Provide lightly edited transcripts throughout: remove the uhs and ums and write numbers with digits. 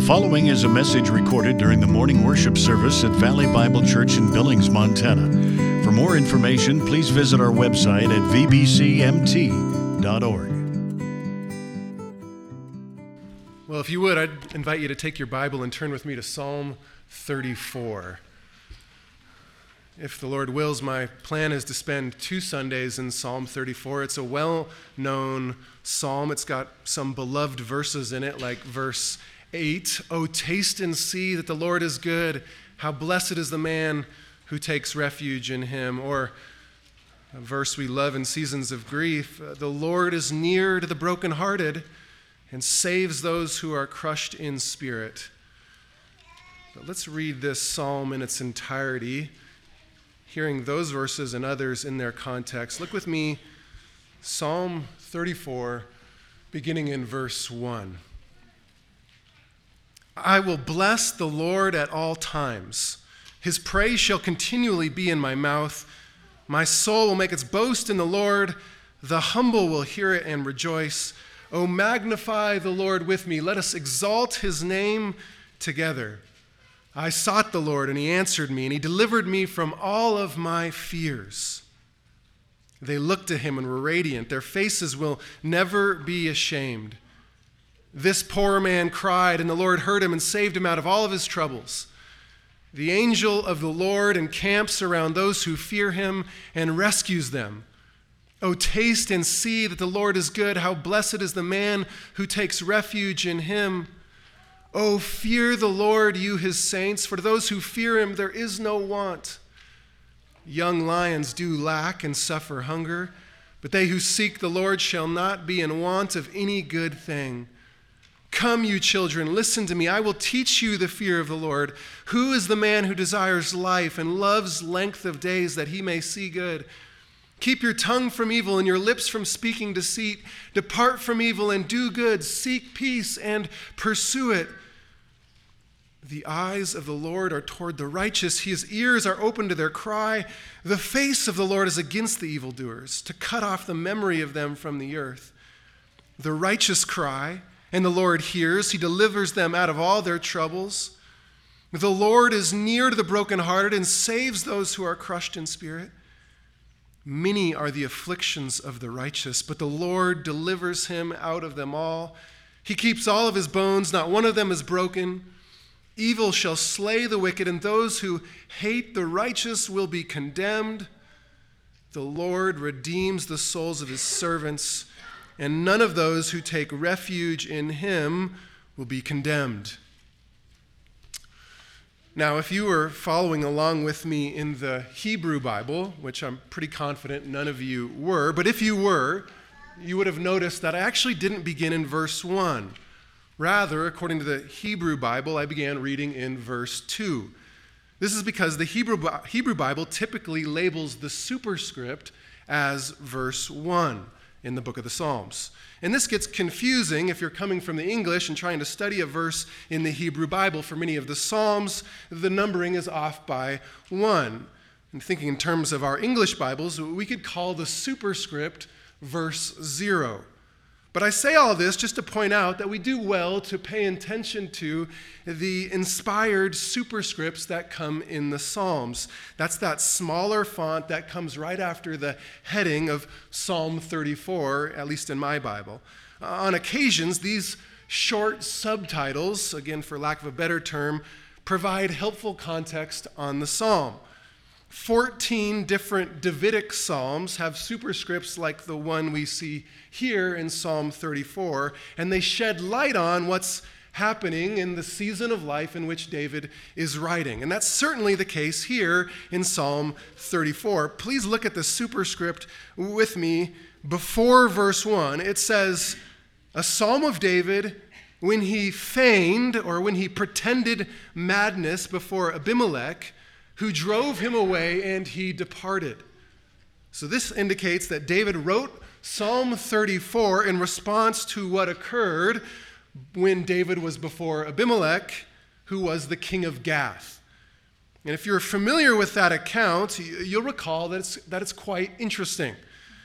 following is a message recorded during the morning worship service at Valley Bible Church in Billings, Montana. For more information, please visit our website at vbcmt.org. Well, if you would, I'd invite you to take your Bible and turn with me to Psalm 34. If the Lord wills, my plan is to spend 2 Sundays in Psalm 34. It's a well-known psalm. It's got some beloved verses in it, like verse 8. "Oh, taste and see that the Lord is good. How blessed is the man who takes refuge in him." Or a verse we love in seasons of grief, "The Lord is near to the brokenhearted and saves those who are crushed in spirit." But let's read this psalm in its entirety, hearing those verses and others in their context. Look with me, Psalm 34, beginning in verse 1. "I will bless the Lord at all times. His praise shall continually be in my mouth. My soul will make its boast in the Lord. The humble will hear it and rejoice. Oh, magnify the Lord with me. Let us exalt his name together. I sought the Lord, and he answered me, and he delivered me from all of my fears." They looked to him and were radiant. Their faces will never be ashamed. "This poor man cried, and the Lord heard him and saved him out of all of his troubles. The angel of the Lord encamps around those who fear him and rescues them. Oh, taste and see that the Lord is good. How blessed is the man who takes refuge in him. Oh, fear the Lord, you his saints, for to those who fear him there is no want. Young lions do lack and suffer hunger, but they who seek the Lord shall not be in want of any good thing. Come, you children, listen to me. I will teach you the fear of the Lord. Who is the man who desires life and loves length of days that he may see good? Keep your tongue from evil and your lips from speaking deceit. Depart from evil and do good. Seek peace and pursue it. The eyes of the Lord are toward the righteous. His ears are open to their cry. The face of the Lord is against the evildoers, to cut off the memory of them from the earth. The righteous cry, and the Lord hears. He delivers them out of all their troubles. The Lord is near to the brokenhearted and saves those who are crushed in spirit. Many are the afflictions of the righteous, but the Lord delivers him out of them all. He keeps all of his bones, not one of them is broken. Evil shall slay the wicked, and those who hate the righteous will be condemned. The Lord redeems the souls of his servants, and none of those who take refuge in him will be condemned." Now, if you were following along with me in the Hebrew Bible, which I'm pretty confident none of you were, but if you were, you would have noticed that I actually didn't begin in verse 1. Rather, according to the Hebrew Bible, I began reading in verse 2. This is because the Hebrew Bible typically labels the superscript as verse 1 in the book of the Psalms. And this gets confusing if you're coming from the English and trying to study a verse in the Hebrew Bible. For many of the Psalms, the numbering is off by 1. And thinking in terms of our English Bibles, we could call the superscript verse 0. But I say all this just to point out that we do well to pay attention to the inspired superscripts that come in the Psalms. That's that smaller font that comes right after the heading of Psalm 34, at least in my Bible. On occasions, these short subtitles, again for lack of a better term, provide helpful context on the psalm. 14 different Davidic psalms have superscripts like the one we see here in Psalm 34, and they shed light on what's happening in the season of life in which David is writing. And that's certainly the case here in Psalm 34. Please look at the superscript with me before verse 1. It says, "A psalm of David when he feigned," or when he pretended madness before Abimelech, "who drove him away, and he departed." So this indicates that David wrote Psalm 34 in response to what occurred when David was before Abimelech, who was the king of Gath. And if you're familiar with that account, you'll recall that it's quite interesting.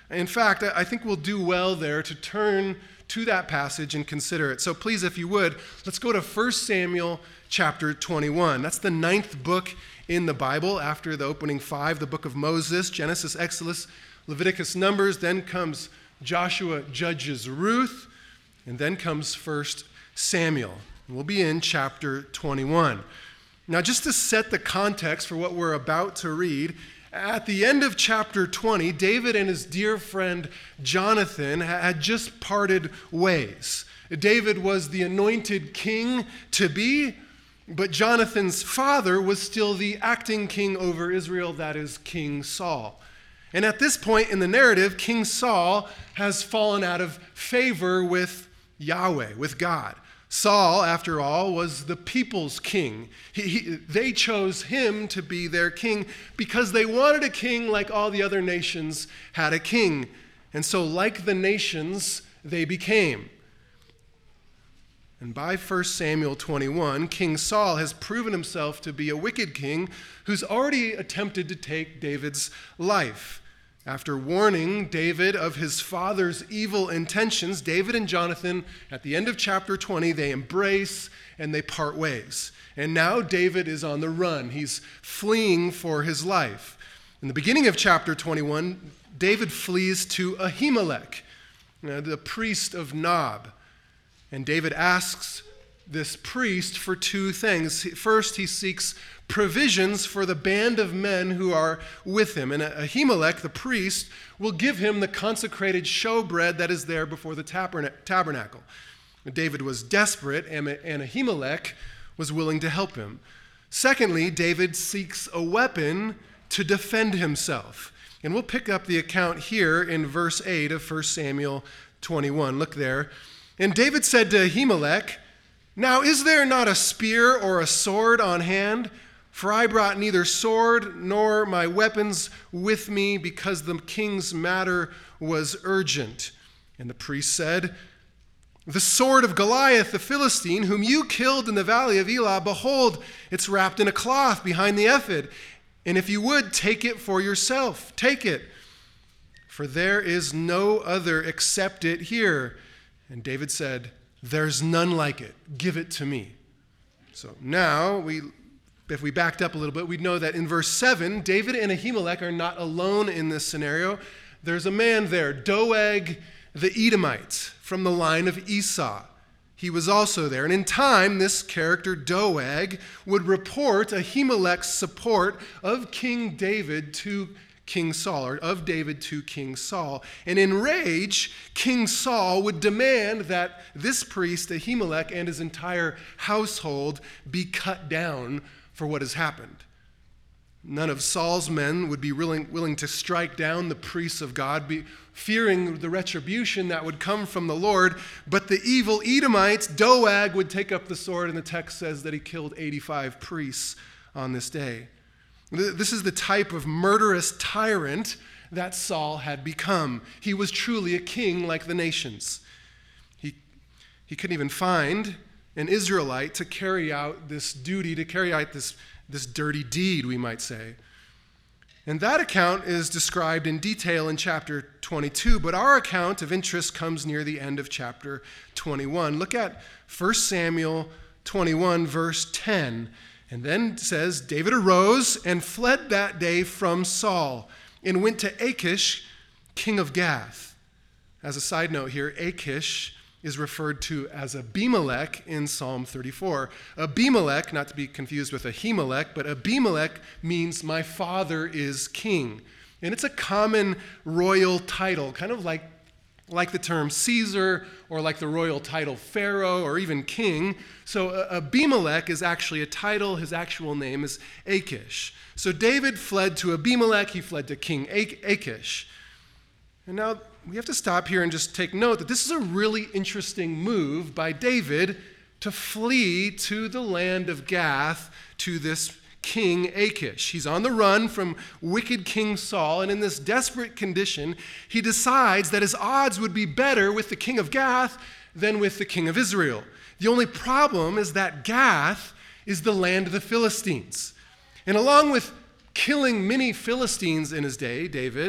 In fact, I think we'll do well there to turn to that passage and consider it. So please, if you would, let's go to 1 Samuel chapter 21. That's the 9th book in the Bible after the opening 5, the book of Moses, Genesis, Exodus, Leviticus, Numbers. Then comes Joshua, Judges, Ruth, and then comes 1 Samuel. We'll be in chapter 21. Now, just to set the context for what we're about to read, at the end of chapter 20, David and his dear friend Jonathan had just parted ways. David was the anointed king to be, but Jonathan's father was still the acting king over Israel, that is King Saul. And at this point in the narrative, King Saul has fallen out of favor with Yahweh, with God. Saul, after all, was the people's king. They chose him to be their king because they wanted a king like all the other nations had a king. And so, like the nations, they became. And by 1 Samuel 21, King Saul has proven himself to be a wicked king who's already attempted to take David's life. After warning David of his father's evil intentions, David and Jonathan, at the end of chapter 20, they embrace and they part ways. And now David is on the run. He's fleeing for his life. In the beginning of chapter 21, David flees to Ahimelech, the priest of Nob. And David asks this priest for two things. First, he seeks provisions for the band of men who are with him. And Ahimelech, the priest, will give him the consecrated showbread that is there before the tabernacle. David was desperate, and Ahimelech was willing to help him. Secondly, David seeks a weapon to defend himself. And we'll pick up the account here in verse 8 of 1 Samuel 21. Look there. And David said to Ahimelech, "Now is there not a spear or a sword on hand? For I brought neither sword nor my weapons with me because the king's matter was urgent." And the priest said, "The sword of Goliath the Philistine, whom you killed in the valley of Elah, behold, it's wrapped in a cloth behind the ephod. And if you would, take it for yourself. Take it, for there is no other except it here." And David said, "There's none like it. Give it to me." So now, if we backed up a little bit, we'd know that in verse 7, David and Ahimelech are not alone in this scenario. There's a man there, Doeg the Edomite, from the line of Esau. He was also there. And in time, this character, Doeg, would report Ahimelech's support of King David to King Saul, or of David to King Saul. And in rage, King Saul would demand that this priest, Ahimelech, and his entire household be cut down for what has happened. None of Saul's men would be willing to strike down the priests of God, fearing the retribution that would come from the Lord. But the evil Edomites, Doeg, would take up the sword, and the text says that he killed 85 priests on this day. This is the type of murderous tyrant that Saul had become. He was truly a king like the nations. He couldn't even find an Israelite to carry out this duty, to carry out this dirty deed, we might say. And that account is described in detail in chapter 22, but our account of interest comes near the end of chapter 21. Look at 1 Samuel 21, verse 10. And then it says, David arose and fled that day from Saul and went to Achish, king of Gath. As a side note here, Achish is referred to as Abimelech in Psalm 34. Abimelech, not to be confused with Ahimelech, but Abimelech means my father is king. And it's a common royal title, kind of like the term Caesar or like the royal title Pharaoh or even king. So Abimelech is actually a title. His actual name is Achish. So David fled to Abimelech. He fled to King Achish. And now we have to stop here and just take note that this is a really interesting move by David to flee to the land of Gath to this King Achish. He's on the run from wicked King Saul, and in this desperate condition, he decides that his odds would be better with the king of Gath than with the king of Israel. The only problem is that Gath is the land of the Philistines. And along with killing many Philistines in his day, David,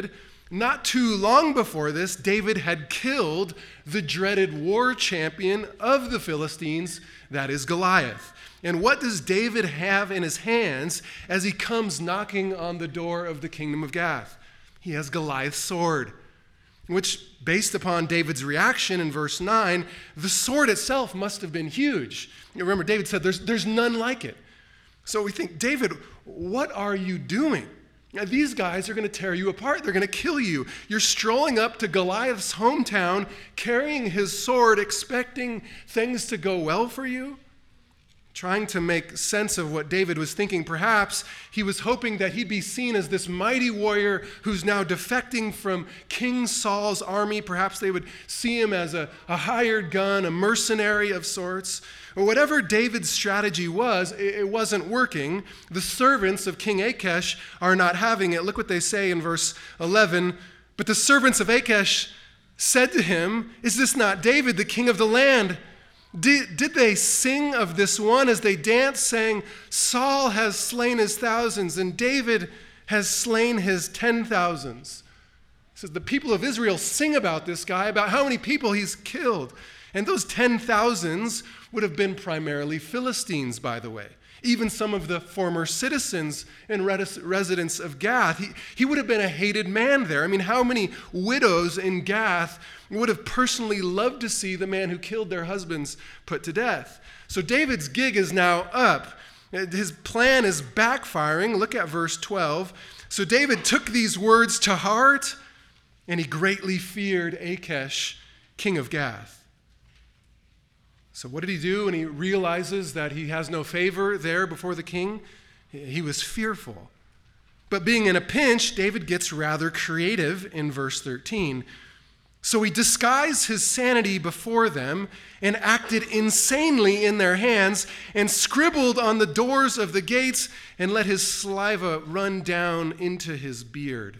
not too long before this, David had killed the dreaded war champion of the Philistines, that is Goliath. And what does David have in his hands as he comes knocking on the door of the kingdom of Gath? He has Goliath's sword, which, based upon David's reaction in verse 9, the sword itself must have been huge. You remember, David said, there's none like it. So we think, David, what are you doing? Now, these guys are going to tear you apart. They're going to kill you. You're strolling up to Goliath's hometown, carrying his sword, expecting things to go well for you. Trying to make sense of what David was thinking, perhaps he was hoping that he'd be seen as this mighty warrior who's now defecting from King Saul's army. Perhaps they would see him as a hired gun, a mercenary of sorts. Or whatever David's strategy was, it wasn't working. The servants of King Achish are not having it. Look what they say in verse 11. But the servants of Achish said to him, "Is this not David, the king of the land?" Did they sing of this one as they danced, saying, "Saul has slain his thousands, and David has slain his 10,000s"? It says the people of Israel sing about this guy, about how many people he's killed. And those 10,000s would have been primarily Philistines, by the way. Even some of the former citizens and residents of Gath. He would have been a hated man there. I mean, how many widows in Gath would have personally loved to see the man who killed their husbands put to death? So David's gig is now up. His plan is backfiring. Look at verse 12. So David took these words to heart, and he greatly feared Achish, king of Gath. So what did he do when he realizes that he has no favor there before the king? He was fearful. But being in a pinch, David gets rather creative in verse 13. So he disguised his sanity before them and acted insanely in their hands and scribbled on the doors of the gates and let his saliva run down into his beard.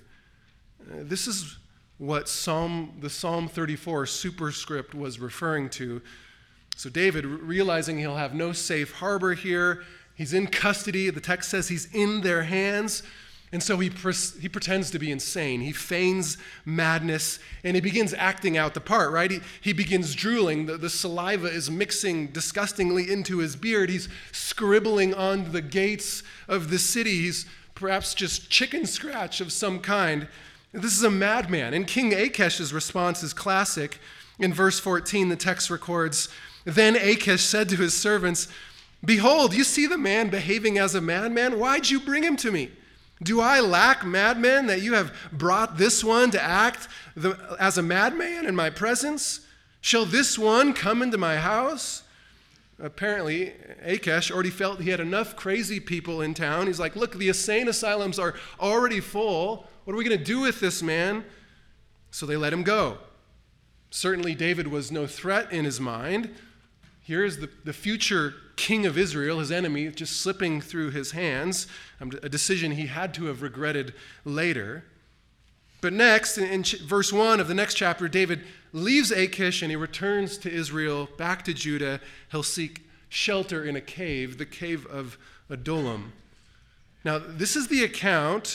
This is what the Psalm 34 superscript was referring to. So David, realizing he'll have no safe harbor here, he's in custody. The text says he's in their hands. And so he pretends to be insane. He feigns madness, and he begins acting out the part, right? He begins drooling. The saliva is mixing disgustingly into his beard. He's scribbling on the gates of the city. He's perhaps just chicken scratch of some kind. This is a madman. And King Achish's response is classic. In verse 14, the text records, "Then Achish said to his servants, 'Behold, you see the man behaving as a madman? Why'd you bring him to me? Do I lack madmen that you have brought this one to act as a madman in my presence? Shall this one come into my house?'" Apparently, Achish already felt he had enough crazy people in town. He's like, "Look, the insane asylums are already full. What are we going to do with this man?" So they let him go. Certainly, David was no threat in his mind. Here's the future king of Israel, his enemy, just slipping through his hands, a decision he had to have regretted later. But next, in verse 1 of the next chapter, David leaves Achish and he returns to Israel, back to Judah. He'll seek shelter in a cave, the cave of Adullam. Now, this is the account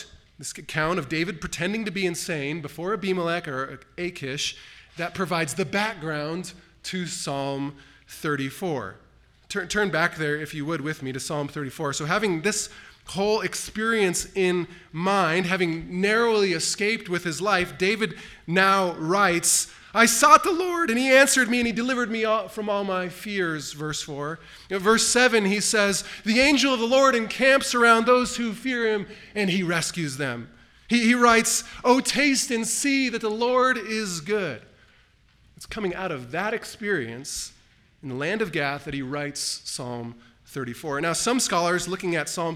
of David pretending to be insane before Abimelech or Achish that provides the background to Psalm 34. Turn back there, if you would, with me to Psalm 34. So having this whole experience in mind, having narrowly escaped with his life, David now writes, "I sought the Lord, and he answered me, and he delivered me from all my fears," verse 4. In verse 7, he says, "The angel of the Lord encamps around those who fear him, and he rescues them." He writes, "Oh, taste and see that the Lord is good." It's coming out of that experience in the land of Gath that he writes Psalm 34. Now, some scholars looking at Psalm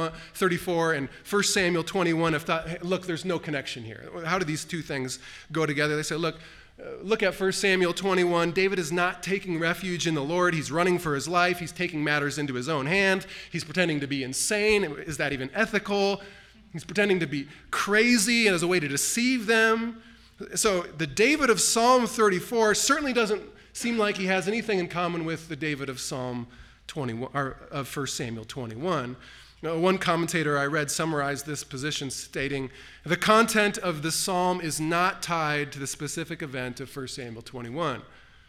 34 and 1 Samuel 21 have thought, hey, look, there's no connection here. How do these two things go together? They say, look at 1 Samuel 21. David is not taking refuge in the Lord. He's running for his life. He's taking matters into his own hand. He's pretending to be insane. Is that even ethical? He's pretending to be crazy as a way to deceive them. So the David of Psalm 34 certainly doesn't seem like he has anything in common with the David of Psalm 21 or of 1 Samuel 21. One commentator I read summarized this position stating, "The content of the psalm is not tied to the specific event of 1 Samuel 21.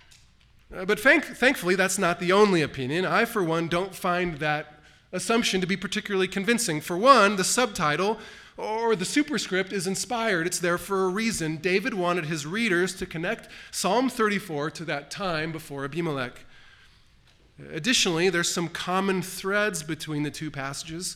But thankfully, that's not the only opinion. I, for one, don't find that assumption to be particularly convincing. For one, the subtitle or the superscript is inspired. It's there for a reason. David wanted his readers to connect Psalm 34 to that time before Abimelech. Additionally, there's some common threads between the two passages.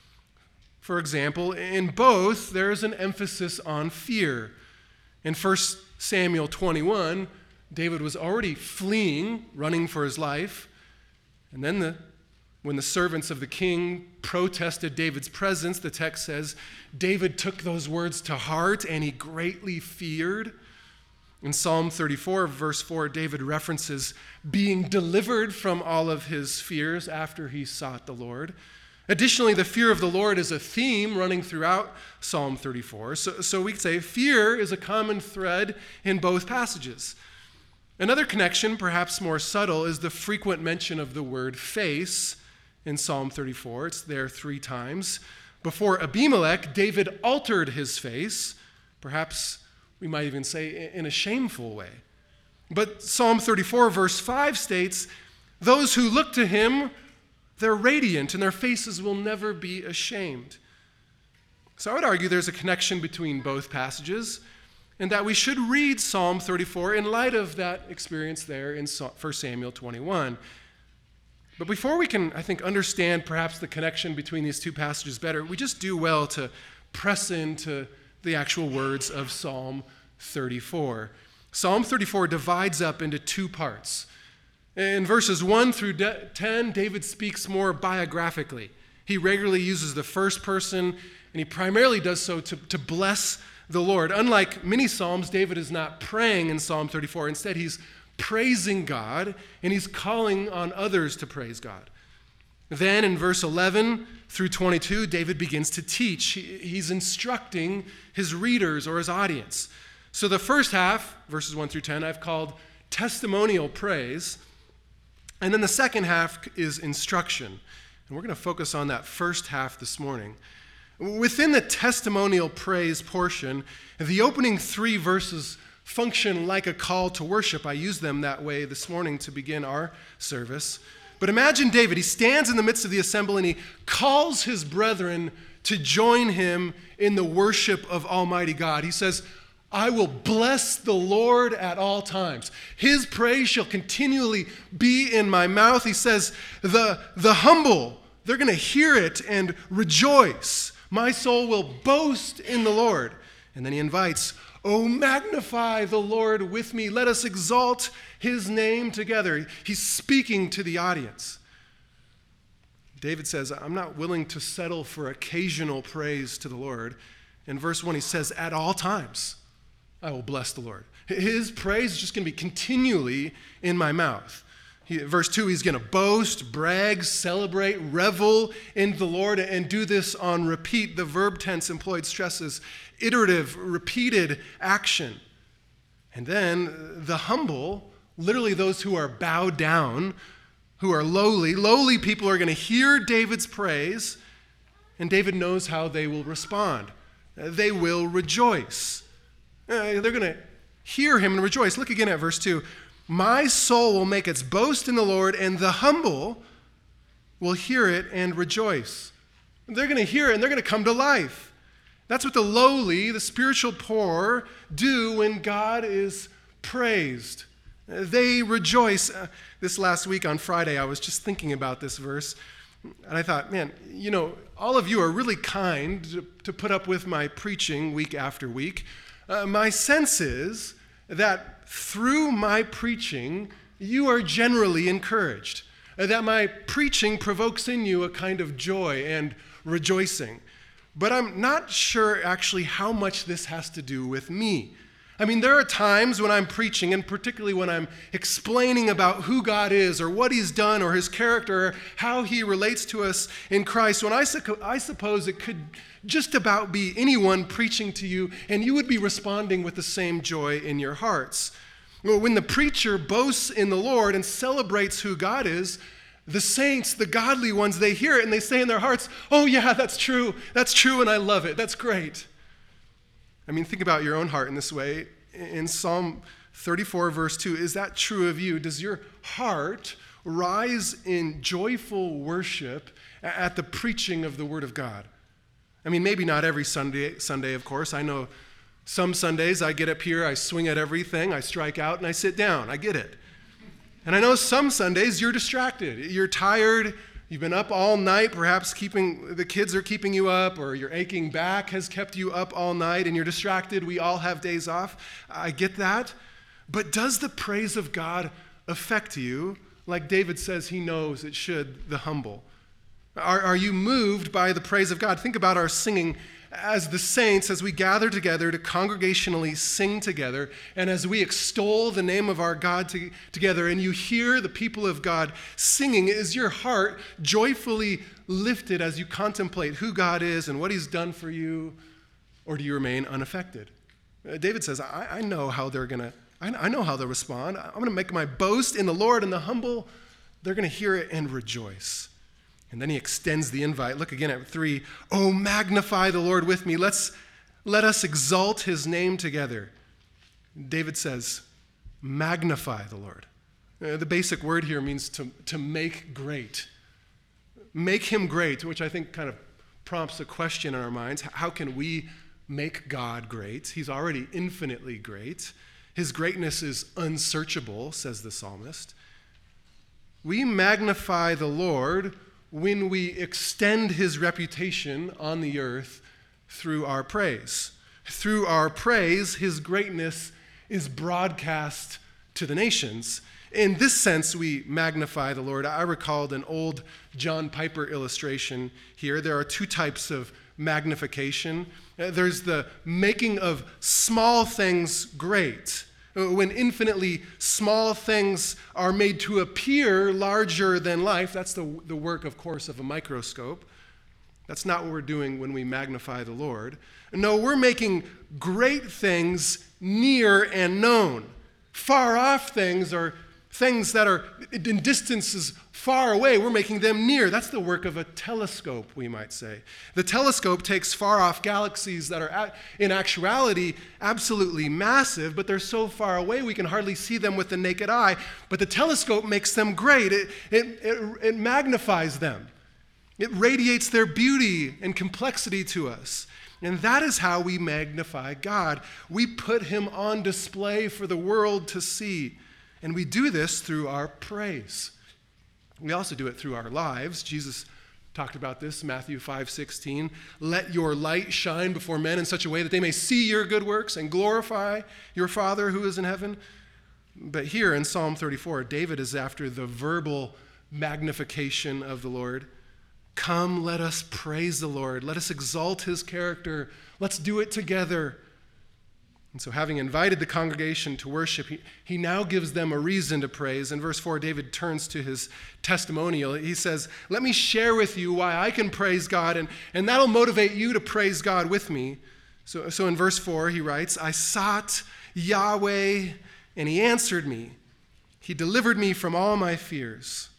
For example, in both, there's an emphasis on fear. In 1 Samuel 21, David was already fleeing, running for his life. And then when the servants of the king protested David's presence, the text says, David took those words to heart and he greatly feared. In Psalm 34, verse 4, David references being delivered from all of his fears after he sought the Lord. Additionally, the fear of the Lord is a theme running throughout Psalm 34. So we could say fear is a common thread in both passages. Another connection, perhaps more subtle, is the frequent mention of the word face in Psalm 34. It's there 3 times. Before Abimelech, David altered his face, perhaps we might even say in a shameful way. But Psalm 34, verse 5 states, those who look to him, they're radiant and their faces will never be ashamed. So I would argue there's a connection between both passages and that we should read Psalm 34 in light of that experience there in 1 Samuel 21. But before we can, I think, understand perhaps the connection between these two passages better, we just do well to press into the actual words of Psalm 34. Psalm 34 divides up into 2 parts. In verses 1 through 10, David speaks more biographically. He regularly uses the first person, and he primarily does so to bless the Lord. Unlike many Psalms, David is not praying in Psalm 34. Instead, he's praising God, and he's calling on others to praise God. Then in verse 11 through 22, David begins to teach. He's instructing his readers or his audience. So the first half, verses 1 through 10, I've called testimonial praise. And then the second half is instruction. And we're going to focus on that first half this morning. Within the testimonial praise portion, the opening 3 verses function like a call to worship. I use them that way this morning to begin our service. But imagine David, he stands in the midst of the assembly and he calls his brethren to join him in the worship of Almighty God. He says, I will bless the Lord at all times. His praise shall continually be in my mouth. He says, the humble, they're going to hear it and rejoice. My soul will boast in the Lord. And then he invites, oh, magnify the Lord with me. Let us exalt his name together. He's speaking to the audience. David says, I'm not willing to settle for occasional praise to the Lord. In verse 1, he says, at all times, I will bless the Lord. His praise is just going to be continually in my mouth. Verse 2, he's going to boast, brag, celebrate, revel in the Lord, and do this on repeat. The verb tense employed stresses iterative, repeated action. And then the humble, literally those who are bowed down, who are lowly people are going to hear David's praise, and David knows how they will respond. They will rejoice. They're going to hear him and rejoice. Look again at verse 2. My soul will make its boast in the Lord, and the humble will hear it and rejoice. They're going to hear it, and they're going to come to life. That's what the lowly, the spiritual poor, do when God is praised. They rejoice. This last week on Friday, I was just thinking about this verse, and I thought, man, all of you are really kind to put up with my preaching week after week. My sense is that through my preaching, you are generally encouraged, that my preaching provokes in you a kind of joy and rejoicing. But I'm not sure actually how much this has to do with me. I mean, there are times when I'm preaching, and particularly when I'm explaining about who God is or what he's done or his character or how he relates to us in Christ, when I suppose it could just about be anyone preaching to you, and you would be responding with the same joy in your hearts. When the preacher boasts in the Lord and celebrates who God is, The saints, the godly ones, they hear it and they say in their hearts, oh yeah, that's true, and I love it, that's great. I mean, think about your own heart in this way. In Psalm 34, verse 2, is that true of you? Does your heart rise in joyful worship at the preaching of the Word of God? I mean, maybe not every Sunday, of course. I know some Sundays I get up here, I swing at everything, I strike out, and I sit down. I get it. And I know some Sundays you're distracted. You're tired. You've been up all night. Perhaps the kids are keeping you up, or your aching back has kept you up all night, and you're distracted. We all have days off. I get that. But does the praise of God affect you, like David says he knows it should, the humble? Are you moved by the praise of God? Think about our singing as the saints, as we gather together to congregationally sing together, and as we extol the name of our God together, and you hear the people of God singing, is your heart joyfully lifted as you contemplate who God is and what he's done for you, or do you remain unaffected? David says, I know how I know how they'll respond. I'm going to make my boast in the Lord, and the humble, they're going to hear it and rejoice. And then he extends the invite. Look again at 3. Oh, magnify the Lord with me. Let us exalt his name together. David says, magnify the Lord. The basic word here means to make great. Make him great, which I think kind of prompts a question in our minds. How can we make God great? He's already infinitely great. His greatness is unsearchable, says the psalmist. We magnify the Lord when we extend his reputation on the earth through our praise. Through our praise, his greatness is broadcast to the nations. In this sense, we magnify the Lord. I recalled an old John Piper illustration here. There are 2 types of magnification. There's the making of small things great. When infinitely small things are made to appear larger than life, that's the work, of course, of a microscope. That's not what we're doing when we magnify the Lord. No, we're making great things near and known. Far off things are things that are in distances far away. We're making them near. That's the work of a telescope, we might say. The telescope takes far off galaxies that are in actuality absolutely massive, but they're so far away we can hardly see them with the naked eye. But the telescope makes them great. It magnifies them. It radiates their beauty and complexity to us. And that is how we magnify God. We put him on display for the world to see. And we do this through our praise. We also do it through our lives. Jesus talked about this, Matthew 5:16. Let your light shine before men in such a way that they may see your good works and glorify your Father who is in heaven. But here in Psalm 34, David is after the verbal magnification of the Lord. Come, let us praise the Lord. Let us exalt his character. Let's do it together. And so having invited the congregation to worship, he now gives them a reason to praise. In verse 4, David turns to his testimonial. He says, let me share with you why I can praise God, and that'll motivate you to praise God with me. So in verse 4, he writes, I sought Yahweh, and he answered me. He delivered me from all my fears.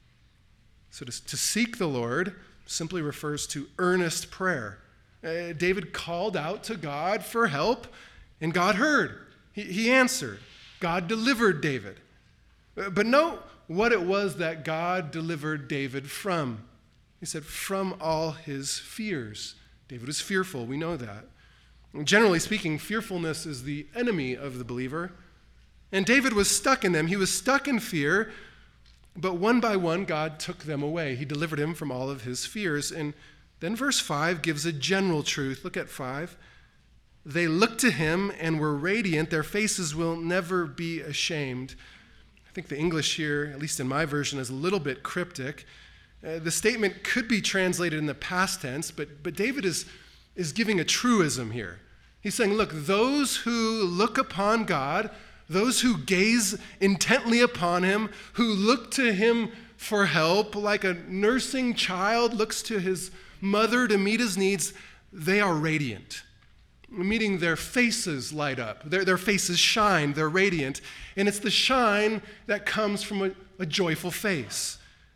So to seek the Lord simply refers to earnest prayer. David called out to God for help, and God heard. He answered. God delivered David. But note what it was that God delivered David from. He said, from all his fears. David was fearful. We know that. And generally speaking, fearfulness is the enemy of the believer. And David was stuck in them. He was stuck in fear. But one by one, God took them away. He delivered him from all of his fears. And then verse 5 gives a general truth. Look at 5. They looked to him and were radiant. Their faces will never be ashamed. I think the English here, at least in my version, is a little bit cryptic. The statement could be translated in the past tense, but David is giving a truism here. He's saying, look, those who look upon God, those who gaze intently upon him, who look to him for help, like a nursing child looks to his mother to meet his needs, they are radiant. Meaning their faces light up. Their faces shine. They're radiant. And it's the shine that comes from a joyful face.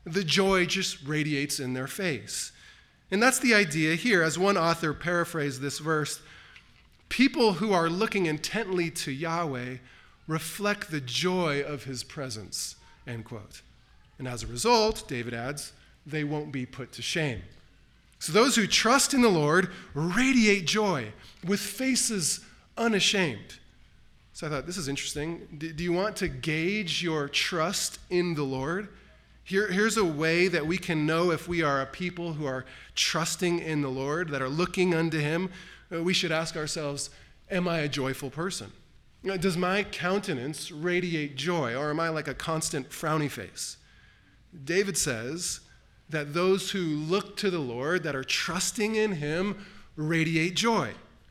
The joy just radiates in their face. And that's the idea here. As one author paraphrased this verse, people who are looking intently to Yahweh reflect the joy of his presence, end quote. And as a result, David adds, they won't be put to shame. So those who trust in the Lord radiate joy with faces unashamed. So I thought, this is interesting. Do you want to gauge your trust in the Lord? Here's a way that we can know if we are a people who are trusting in the Lord, that are looking unto him. We should ask ourselves, am I a joyful person? Does my countenance radiate joy, or am I like a constant frowny face? David says that those who look to the Lord, that are trusting in him, radiate joy.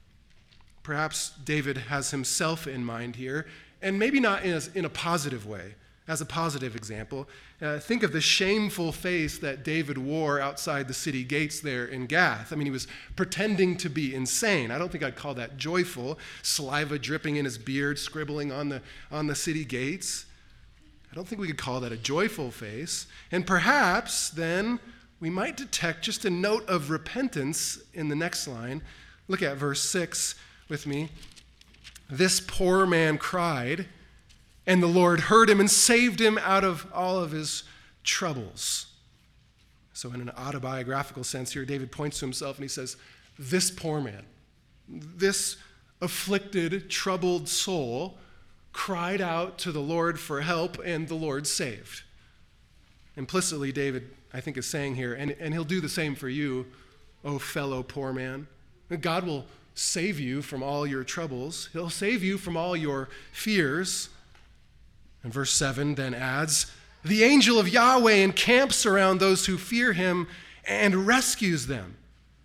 Perhaps David has himself in mind here, and maybe not in a positive way. As a positive example, think of the shameful face that David wore outside the city gates there in Gath. I mean, he was pretending to be insane. I don't think I'd call that joyful. Saliva dripping in his beard, scribbling on the city gates. I don't think we could call that a joyful face. And perhaps then we might detect just a note of repentance in the next line. Look at verse 6 with me. This poor man cried, and the Lord heard him and saved him out of all of his troubles. So in an autobiographical sense here, David points to himself and he says, this poor man, this afflicted, troubled soul cried out to the Lord for help, and the Lord saved. Implicitly, David, I think, is saying here, and he'll do the same for you, O fellow poor man. God will save you from all your troubles. He'll save you from all your fears. And verse 7 then adds, the angel of Yahweh encamps around those who fear him and rescues them.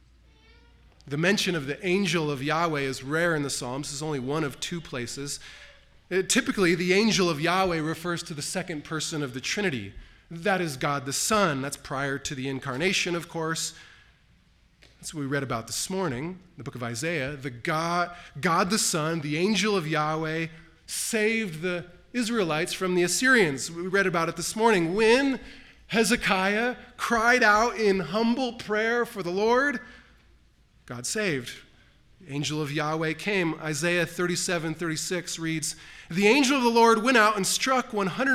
The mention of the angel of Yahweh is rare in the Psalms. It's only one of two places. Typically, the angel of Yahweh refers to the second person of the Trinity. That is God the Son. That's prior to the incarnation, of course. That's what we read about this morning, the book of Isaiah. The God the Son, the angel of Yahweh, saved the Israelites from the Assyrians. We read about it this morning. When Hezekiah cried out in humble prayer for the Lord, God saved. The angel of Yahweh came. Isaiah 37:36 reads, the angel of the Lord went out and struck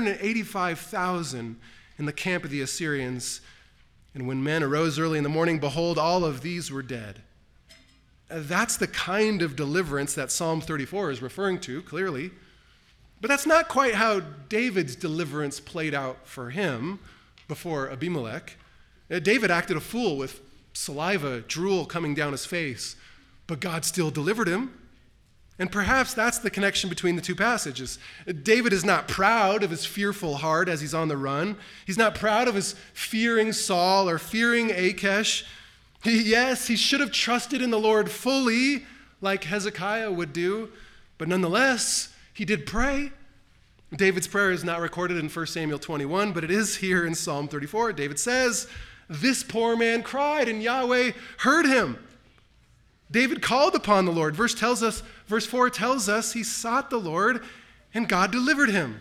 185,000 in the camp of the Assyrians. And when men arose early in the morning, behold, all of these were dead. That's the kind of deliverance that Psalm 34 is referring to, clearly. But that's not quite how David's deliverance played out for him before Abimelech. David acted a fool with saliva, drool coming down his face, but God still delivered him. And perhaps that's the connection between the two passages. David is not proud of his fearful heart as he's on the run. He's not proud of his fearing Saul or fearing Achish. Yes, he should have trusted in the Lord fully, like Hezekiah would do, but nonetheless, he did pray. David's prayer is not recorded in 1 Samuel 21, but it is here in Psalm 34. David says, this poor man cried, and Yahweh heard him. David called upon the Lord. Verse 4 tells us he sought the Lord, and God delivered him.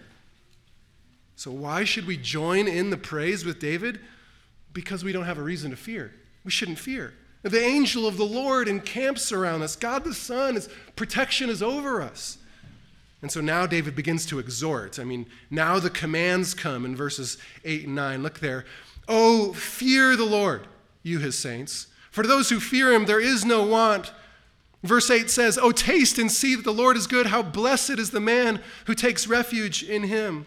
So why should we join in the praise with David? Because we don't have a reason to fear. We shouldn't fear. The angel of the Lord encamps around us. God the Son, his protection is over us. And so now David begins to exhort. Now the commands come in verses 8 and 9. Look there. Oh, fear the Lord, you his saints. For those who fear him, there is no want. Verse 8 says, oh, taste and see that the Lord is good. How blessed is the man who takes refuge in him.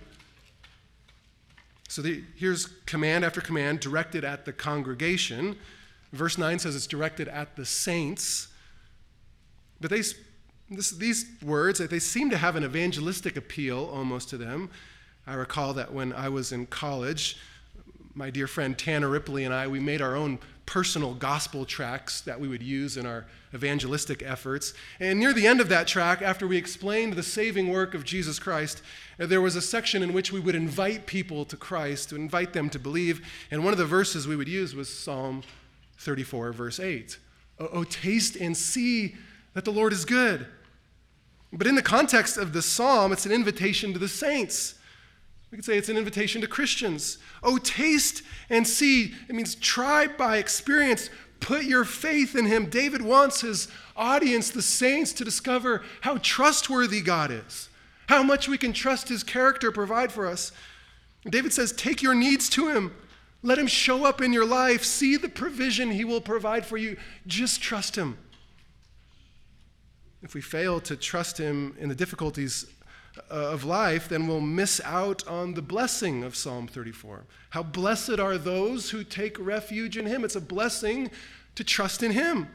So here's command after command directed at the congregation. Verse 9 says it's directed at the saints. But these words, they seem to have an evangelistic appeal almost to them. I recall that when I was in college, my dear friend Tanner Ripley and I, we made our own personal gospel tracts that we would use in our evangelistic efforts. And near the end of that tract, after we explained the saving work of Jesus Christ, there was a section in which we would invite people to Christ, to invite them to believe. And one of the verses we would use was Psalm 34, verse 8. Oh, taste and see that the Lord is good. But in the context of the psalm, it's an invitation to the saints. We could say it's an invitation to Christians. Oh, taste and see. It means try by experience. Put your faith in him. David wants his audience, the saints, to discover how trustworthy God is, how much we can trust his character provide for us. David says, take your needs to him. Let him show up in your life. See the provision he will provide for you. Just trust him. If we fail to trust him in the difficulties of life, then we'll miss out on the blessing of Psalm 34. How blessed are those who take refuge in him. It's a blessing to trust in him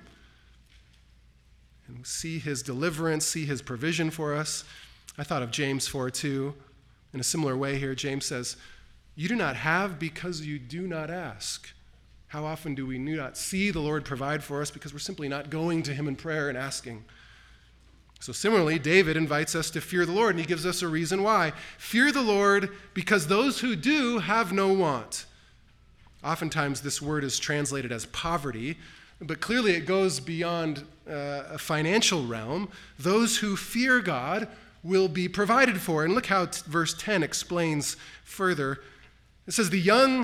and see his deliverance, see his provision for us. I thought of James 4:2. In a similar way here, James says, you do not have because you do not ask. How often do we not see the Lord provide for us because we're simply not going to him in prayer and asking? So similarly, David invites us to fear the Lord, and he gives us a reason why. Fear the Lord because those who do have no want. Oftentimes this word is translated as poverty, but clearly it goes beyond a financial realm. Those who fear God will be provided for. And look how verse 10 explains further. It says, the young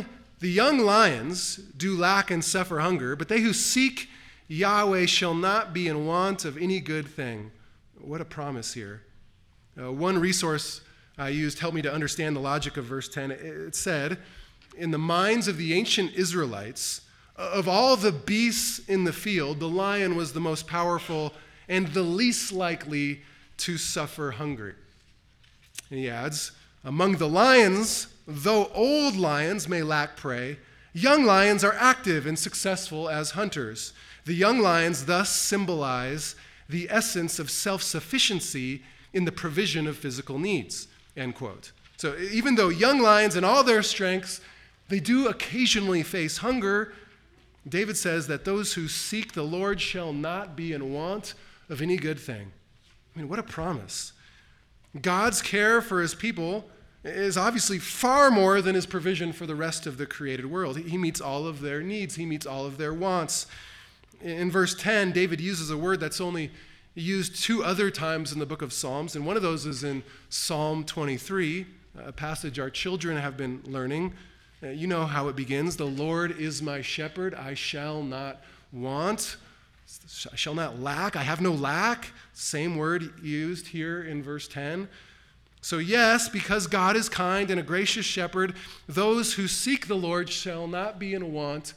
lions do lack and suffer hunger, but they who seek Yahweh shall not be in want of any good thing. What a promise here. One resource I used helped me to understand the logic of verse 10. It said, in the minds of the ancient Israelites, of all the beasts in the field, the lion was the most powerful and the least likely to suffer hunger. And he adds, among the lions, though old lions may lack prey, young lions are active and successful as hunters. The young lions thus symbolize the essence of self-sufficiency in the provision of physical needs, end quote. So even though young lions in all their strengths, they do occasionally face hunger, David says that those who seek the Lord shall not be in want of any good thing. I mean, what a promise. God's care for his people is obviously far more than his provision for the rest of the created world. He meets all of their needs. He meets all of their wants. In verse 10, David uses a word that's only used 2 other times in the book of Psalms, and one of those is in Psalm 23, a passage our children have been learning. You know how it begins. The Lord is my shepherd, I shall not want. I shall not lack. I have no lack. Same word used here in verse 10. So yes, because God is kind and a gracious shepherd, those who seek the Lord shall not be in want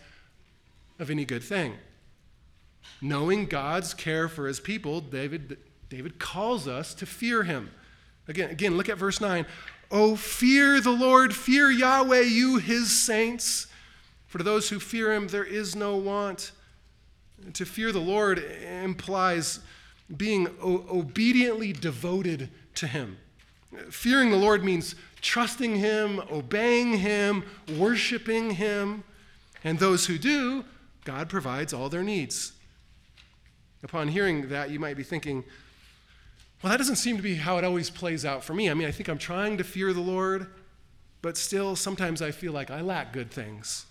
of any good thing. Knowing God's care for his people, David calls us to fear him. Again, look at verse 9. Oh, fear the Lord, fear Yahweh, you his saints. For to those who fear him, there is no want. To fear the Lord implies being obediently devoted to him. Fearing the Lord means trusting him, obeying him, worshiping him. And those who do, God provides all their needs. Upon hearing that, you might be thinking, well, that doesn't seem to be how it always plays out for me. I mean, I think I'm trying to fear the Lord, but still sometimes I feel like I lack good things.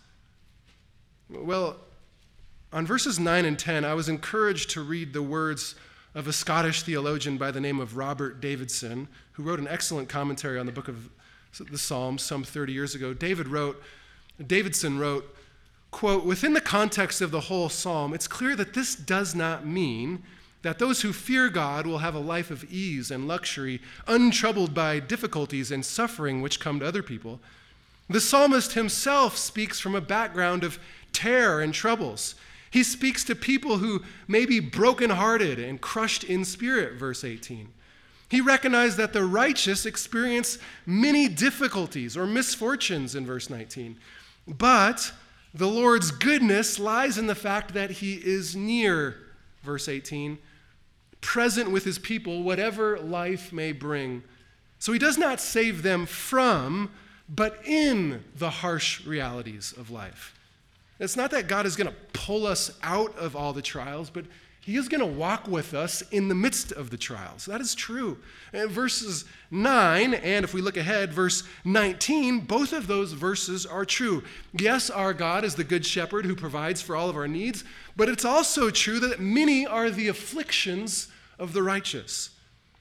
Well, on verses 9 and 10, I was encouraged to read the words of a Scottish theologian by the name of Robert Davidson, who wrote an excellent commentary on the book of the Psalms some 30 years ago. Davidson wrote, quote, within the context of the whole psalm, it's clear that this does not mean that those who fear God will have a life of ease and luxury, untroubled by difficulties and suffering which come to other people. The psalmist himself speaks from a background of terror and troubles. He speaks to people who may be brokenhearted and crushed in spirit, verse 18. He recognized that the righteous experience many difficulties or misfortunes in verse 19. But the Lord's goodness lies in the fact that he is near, verse 18, present with his people, whatever life may bring. So he does not save them from, but in the harsh realities of life. It's not that God is going to pull us out of all the trials, but he is going to walk with us in the midst of the trials. That is true. And verses 9, and if we look ahead, verse 19, both of those verses are true. Yes, our God is the good shepherd who provides for all of our needs, but it's also true that many are the afflictions of the righteous.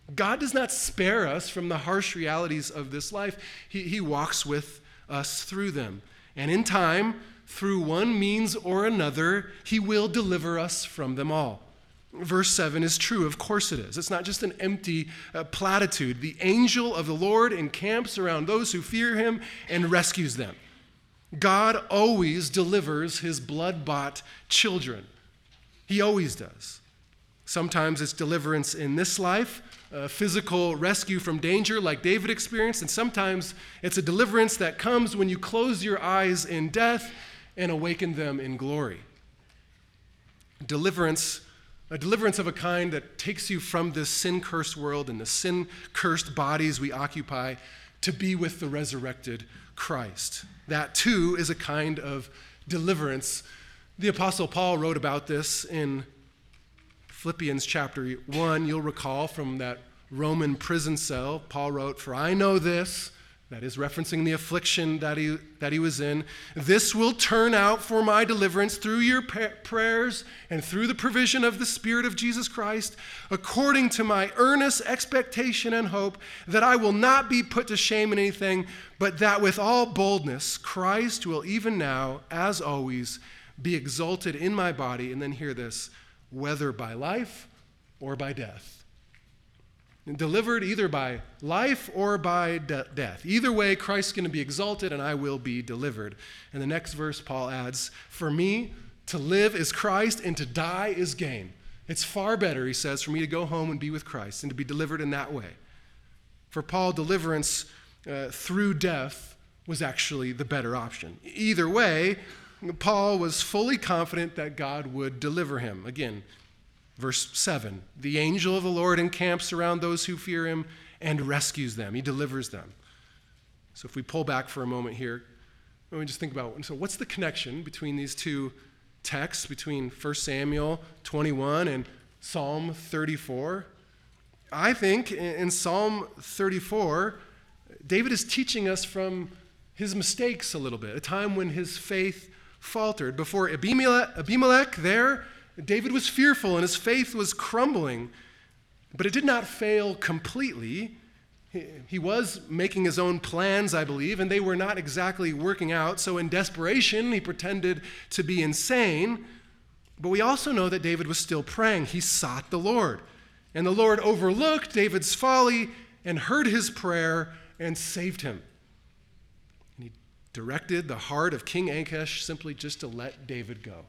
God does not spare us from the harsh realities of this life. He walks with us through them. And in time, through one means or another, he will deliver us from them all. Verse 7 is true. Of course it is. It's not just an empty platitude. The angel of the Lord encamps around those who fear him and rescues them. God always delivers his blood-bought children. He always does. Sometimes it's deliverance in this life, physical rescue from danger like David experienced, and sometimes it's a deliverance that comes when you close your eyes in death and awaken them in glory. A deliverance of a kind that takes you from this sin-cursed world and the sin-cursed bodies we occupy to be with the resurrected Christ. That, too, is a kind of deliverance. The Apostle Paul wrote about this in Philippians chapter 1. You'll recall from that Roman prison cell, Paul wrote, "For I know this," that is referencing the affliction that he was in, "this will turn out for my deliverance through your prayers and through the provision of the Spirit of Jesus Christ, according to my earnest expectation and hope that I will not be put to shame in anything, but that with all boldness Christ will even now, as always, be exalted in my body," and then hear this, "whether by life or by death." Delivered either by life or by death. Either way, Christ's going to be exalted and I will be delivered. And the next verse, Paul adds, "For me, to live is Christ and to die is gain." It's far better, he says, for me to go home and be with Christ and to be delivered in that way. For Paul, deliverance through death was actually the better option. Either way, Paul was fully confident that God would deliver him. Again, verse 7, the angel of the Lord encamps around those who fear him and rescues them. He delivers them. So if we pull back for a moment here, let me just think about, so what's the connection between these two texts, between 1 Samuel 21 and Psalm 34? I think in Psalm 34, David is teaching us from his mistakes a little bit, a time when his faith faltered. Before Abimelech there, David was fearful and his faith was crumbling, but it did not fail completely. He was making his own plans, I believe, and they were not exactly working out. So in desperation, he pretended to be insane. But we also know that David was still praying. He sought the Lord. And the Lord overlooked David's folly and heard his prayer and saved him. And he directed the heart of King Achish simply just to let David go.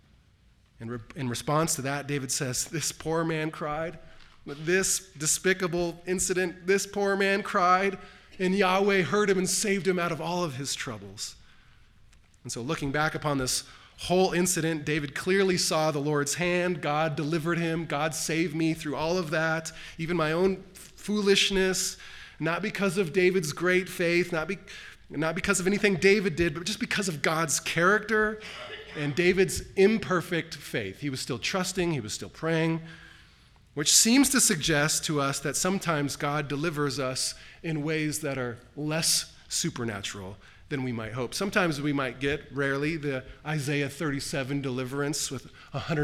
And in response to that, David says, "This poor man cried." This despicable incident, this poor man cried, and Yahweh heard him and saved him out of all of his troubles. And so looking back upon this whole incident, David clearly saw the Lord's hand. God delivered him. God saved me through all of that, even my own foolishness, not because of David's great faith, not because of anything David did, but just because of God's character and David's imperfect faith. He was still trusting, he was still praying, which seems to suggest to us that sometimes God delivers us in ways that are less supernatural than we might hope. Sometimes we might get, rarely, the Isaiah 37 deliverance with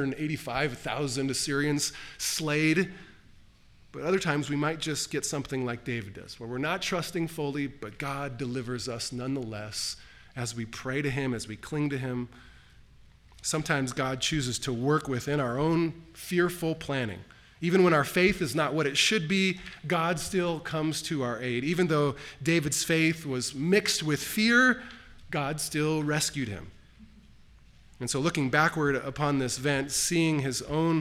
185,000 Assyrians slayed. But other times we might just get something like David does, where we're not trusting fully, but God delivers us nonetheless as we pray to him, as we cling to him. Sometimes God chooses to work within our own fearful planning. Even when our faith is not what it should be, God still comes to our aid. Even though David's faith was mixed with fear, God still rescued him. And so looking backward upon this event, seeing his own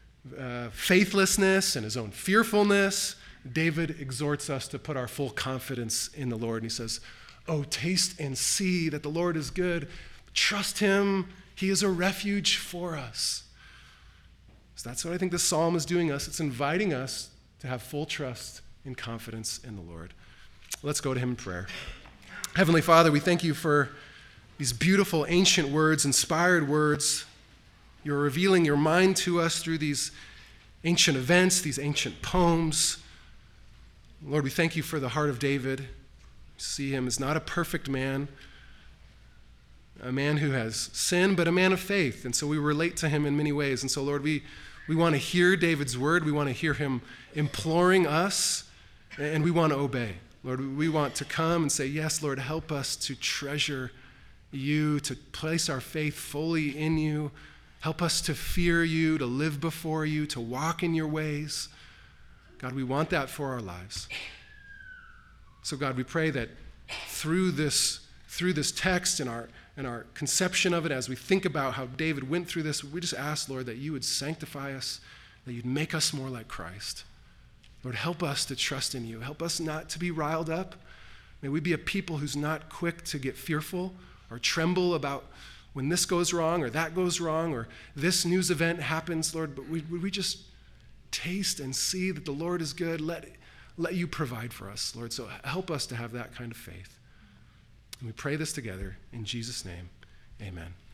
faithlessness and his own fearfulness, David exhorts us to put our full confidence in the Lord. And he says, "Oh, taste and see that the Lord is good. Trust him. He is a refuge for us." So that's what I think this psalm is doing us. It's inviting us to have full trust and confidence in the Lord. Let's go to him in prayer. Heavenly Father, we thank you for these beautiful ancient words, inspired words. You're revealing your mind to us through these ancient events, these ancient poems. Lord, we thank you for the heart of David. We see him as not a perfect man, a man who has sinned, but a man of faith. And so we relate to him in many ways. And so, Lord, we We want to hear David's word. We want to hear him imploring us, and we want to obey. Lord, we want to come and say, yes, Lord, help us to treasure you, to place our faith fully in you. Help us to fear you, to live before you, to walk in your ways. God, we want that for our lives. So God, we pray that through this text and our conception of it, as we think about how David went through this, we just ask, Lord, that you would sanctify us, that you'd make us more like Christ. Lord, help us to trust in you. Help us not to be riled up. May we be a people who's not quick to get fearful or tremble about when this goes wrong or that goes wrong or this news event happens, Lord, but would we just taste and see that the Lord is good? Let you provide for us, Lord. So help us to have that kind of faith. And we pray this together in Jesus' name. Amen.